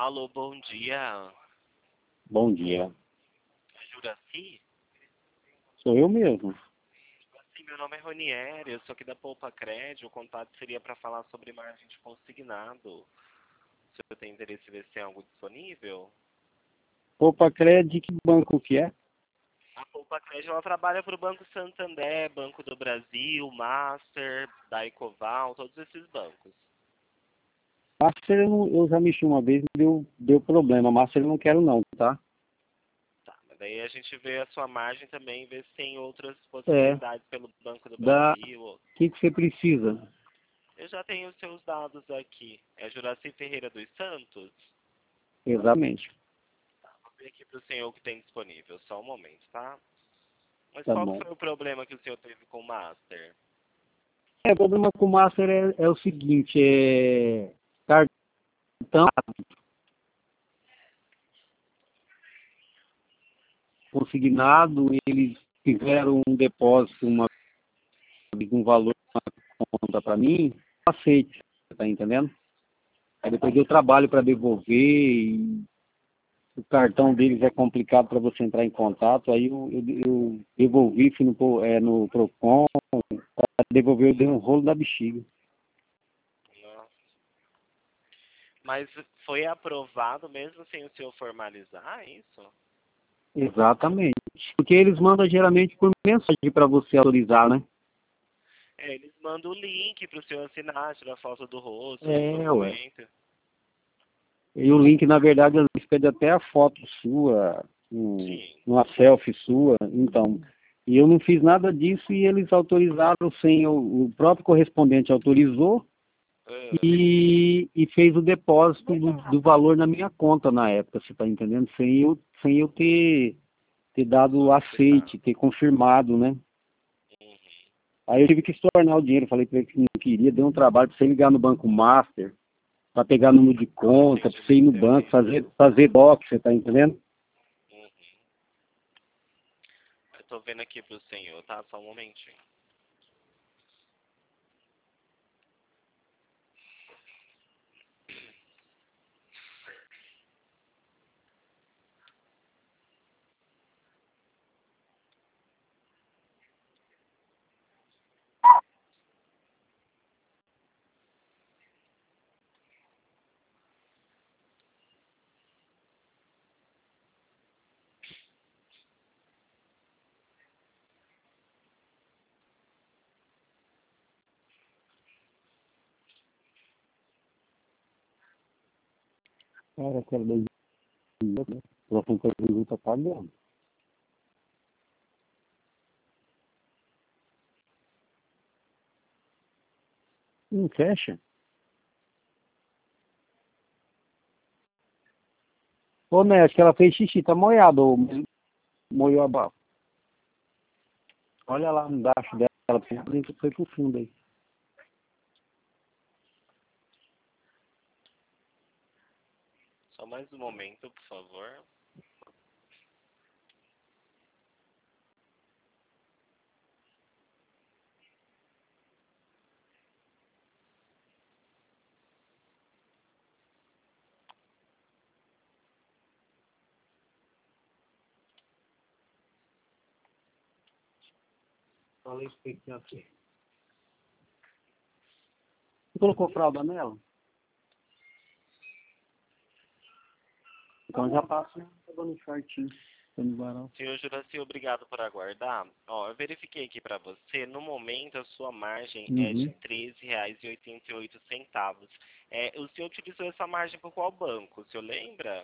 Alô, bom dia. Bom dia. Juraci? Sou eu mesmo. Sim, meu nome é Ronieri, eu sou aqui da Poupa Cred. O contato seria para falar sobre margem de consignado. O senhor tem interesse em ver se tem algo disponível? Poupa Cred, que banco que é? A Poupa Cred ela trabalha para o Banco Santander, Banco do Brasil, Master, Daicoval, todos esses bancos. Master eu já mexi uma vez e deu problema. Master eu não quero não, tá? Tá, mas daí a gente vê a sua margem também, vê se tem outras É, possibilidades pelo Banco do o Brasil. que você precisa? Eu já tenho os seus dados aqui. É Juraci Ferreira dos Santos? Exatamente. Vou ver aqui para o senhor o que tem disponível. Só um momento, tá? Mas Tá qual que bom. foi o problema que o senhor teve com o Master? O problema com o Master é o seguinte, cartão consignado, eles fizeram um depósito, um valor, uma conta para mim, aceite, tá entendendo? Aí depois eu trabalho para devolver e o cartão deles é complicado para você entrar em contato, aí eu devolvi, fui no Procon, para devolver, eu dei um rolo da bexiga. Nossa. Mas foi aprovado mesmo sem o senhor formalizar isso? Exatamente. Porque eles mandam geralmente por mensagem para você autorizar, né? É, eles mandam o link para o senhor assinar, tirar foto do rosto, do Ué. documento. E o link, na verdade, às vezes pede até a foto sua, Sim. uma selfie sua, então. E eu não fiz nada disso e eles autorizaram sem o próprio correspondente autorizou Ah, e fez o depósito do valor na minha conta na época, você está entendendo? Sem eu ter dado solicitar. aceite, ter confirmado, né? Uhum. Aí eu tive que estornar o dinheiro, falei para ele que não queria, deu um trabalho para você ligar no Banco Master, para pegar número de conta, para você ir no Entendimento, eu banco, entendo. fazer DOC, você está entendendo? Uhum. Eu tô vendo aqui pro senhor, tá? Só um momentinho. Cara, aquela daí, né? Ela falou que a Juju tá pagando. Não fecha. Ô, médico, ela fez xixi, tá molhado, ou molhou a bala. Olha lá embaixo dela, foi pro fundo aí. Só mais um momento, por favor. Falei isso que tinha aqui. Você colocou fralda nela? Então já passa, né? Tá dando shortinho, dando varal. Senhor Juraci, obrigado por aguardar. Ó, eu verifiquei aqui para você. No momento, a sua margem é de Uhum. R$ 13,88. O senhor utilizou essa margem por qual banco? O senhor lembra?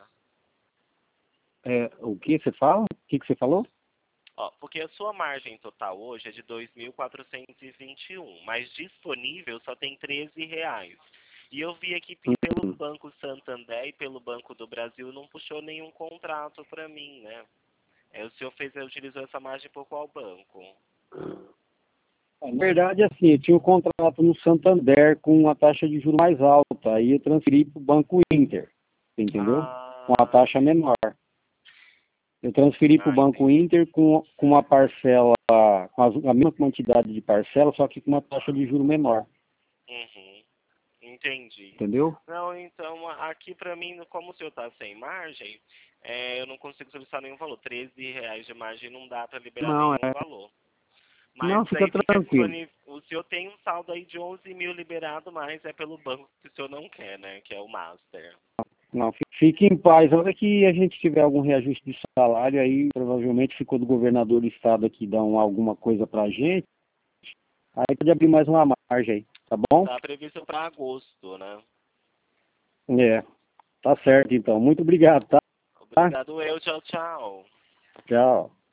O que você fala? O que você falou? Ó, porque a sua margem total hoje é de 2.421, mas disponível só tem R$ 13. E eu vi aqui que pelo Hum. Banco Santander e pelo Banco do Brasil não puxou nenhum contrato para mim, né? O senhor utilizou essa margem por qual banco? Na verdade, assim, eu tinha um contrato no Santander com uma taxa de juros mais alta, aí eu transferi para o Banco Inter, entendeu? Com a taxa Entendi. menor. Eu transferi para o Banco Entendi. Inter com uma parcela, com a mesma quantidade de parcela, só que com uma taxa de juros menor. Uhum. Entendi. entendeu? Não, então, aqui pra mim, como o senhor tá sem margem, eu não consigo solicitar nenhum valor. R$ 13 de margem não dá pra liberar Não, nenhum valor. Mas não, fica aí fica tranquilo. disponível. O senhor tem um saldo aí de 11 mil liberado, mas é pelo banco que o senhor não quer, né? Que é o Master. Não, fique em paz. A hora que a gente tiver algum reajuste de salário, aí provavelmente ficou do governador do estado aqui dar alguma coisa pra gente. Aí pode abrir mais uma margem aí, tá bom? Tá previsto pra agosto, né? É, tá certo então. Muito obrigado, tá? Obrigado, eu. Tchau, tchau. Tchau.